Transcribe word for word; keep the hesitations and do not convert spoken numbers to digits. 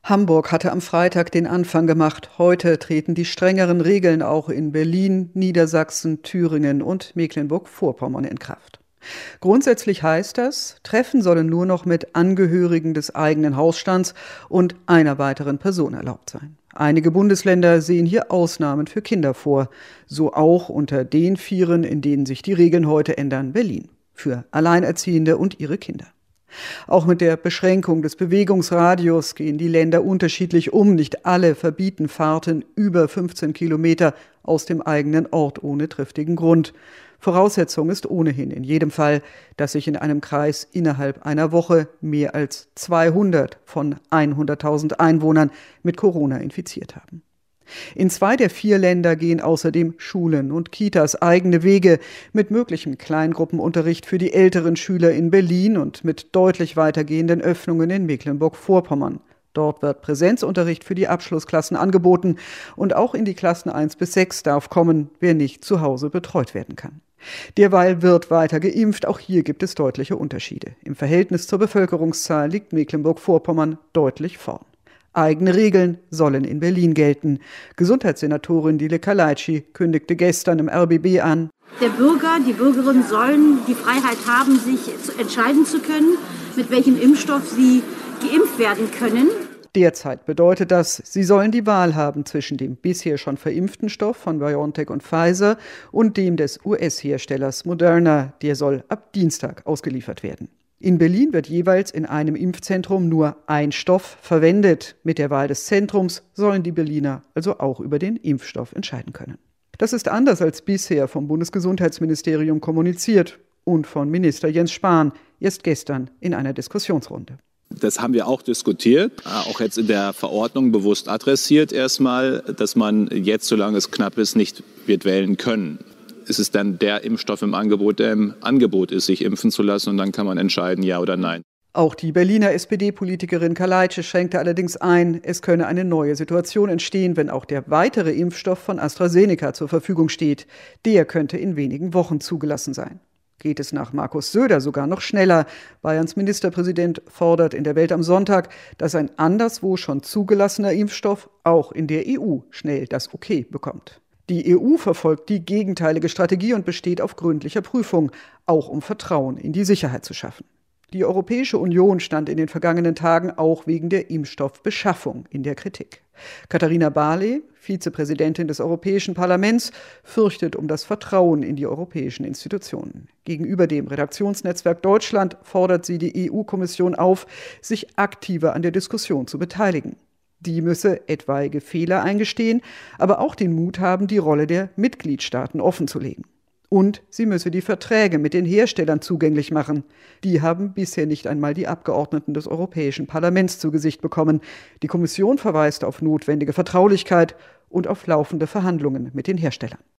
Hamburg hatte am Freitag den Anfang gemacht. Heute treten die strengeren Regeln auch in Berlin, Niedersachsen, Thüringen und Mecklenburg-Vorpommern in Kraft. Grundsätzlich heißt das, Treffen sollen nur noch mit Angehörigen des eigenen Hausstands und einer weiteren Person erlaubt sein. Einige Bundesländer sehen hier Ausnahmen für Kinder vor. So auch unter den Vieren, in denen sich die Regeln heute ändern, Berlin. Für Alleinerziehende und ihre Kinder. Auch mit der Beschränkung des Bewegungsradius gehen die Länder unterschiedlich um. Nicht alle verbieten Fahrten über fünfzehn Kilometer aus dem eigenen Ort ohne triftigen Grund. Voraussetzung ist ohnehin in jedem Fall, dass sich in einem Kreis innerhalb einer Woche mehr als zweihundert von hunderttausend Einwohnern mit Corona infiziert haben. In zwei der vier Länder gehen außerdem Schulen und Kitas eigene Wege mit möglichem Kleingruppenunterricht für die älteren Schüler in Berlin und mit deutlich weitergehenden Öffnungen in Mecklenburg-Vorpommern. Dort wird Präsenzunterricht für die Abschlussklassen angeboten und auch in die Klassen eins bis sechs darf kommen, wer nicht zu Hause betreut werden kann. Derweil wird weiter geimpft, auch hier gibt es deutliche Unterschiede. Im Verhältnis zur Bevölkerungszahl liegt Mecklenburg-Vorpommern deutlich vorn. Eigene Regeln sollen in Berlin gelten. Gesundheitssenatorin Dile Kalaitschi kündigte gestern im R B B an: Der Bürger, die Bürgerin sollen die Freiheit haben, sich zu entscheiden zu können, mit welchem Impfstoff sie geimpft werden können. Derzeit bedeutet das, sie sollen die Wahl haben zwischen dem bisher schon verimpften Stoff von BioNTech und Pfizer und dem des U S-Herstellers Moderna. Der soll ab Dienstag ausgeliefert werden. In Berlin wird jeweils in einem Impfzentrum nur ein Stoff verwendet. Mit der Wahl des Zentrums sollen die Berliner also auch über den Impfstoff entscheiden können. Das ist anders als bisher vom Bundesgesundheitsministerium kommuniziert und von Minister Jens Spahn erst gestern in einer Diskussionsrunde. Das haben wir auch diskutiert, auch jetzt in der Verordnung bewusst adressiert erstmal, dass man jetzt, solange es knapp ist, nicht wird wählen können. Ist es dann der Impfstoff im Angebot, der im Angebot ist, sich impfen zu lassen, und dann kann man entscheiden, ja oder nein. Auch die Berliner S P D-Politikerin Kalaitschi schränkte allerdings ein, es könne eine neue Situation entstehen, wenn auch der weitere Impfstoff von AstraZeneca zur Verfügung steht. Der könnte in wenigen Wochen zugelassen sein. Geht es nach Markus Söder sogar noch schneller. Bayerns Ministerpräsident fordert in der Welt am Sonntag, dass ein anderswo schon zugelassener Impfstoff auch in der E U schnell das Okay bekommt. Die E U verfolgt die gegenteilige Strategie und besteht auf gründlicher Prüfung, auch um Vertrauen in die Sicherheit zu schaffen. Die Europäische Union stand in den vergangenen Tagen auch wegen der Impfstoffbeschaffung in der Kritik. Katharina Barley, Vizepräsidentin des Europäischen Parlaments, fürchtet um das Vertrauen in die europäischen Institutionen. Gegenüber dem Redaktionsnetzwerk Deutschland fordert sie die E U-Kommission auf, sich aktiver an der Diskussion zu beteiligen. Die müsse etwaige Fehler eingestehen, aber auch den Mut haben, die Rolle der Mitgliedstaaten offenzulegen. Und sie müsse die Verträge mit den Herstellern zugänglich machen. Die haben bisher nicht einmal die Abgeordneten des Europäischen Parlaments zu Gesicht bekommen. Die Kommission verweist auf notwendige Vertraulichkeit und auf laufende Verhandlungen mit den Herstellern.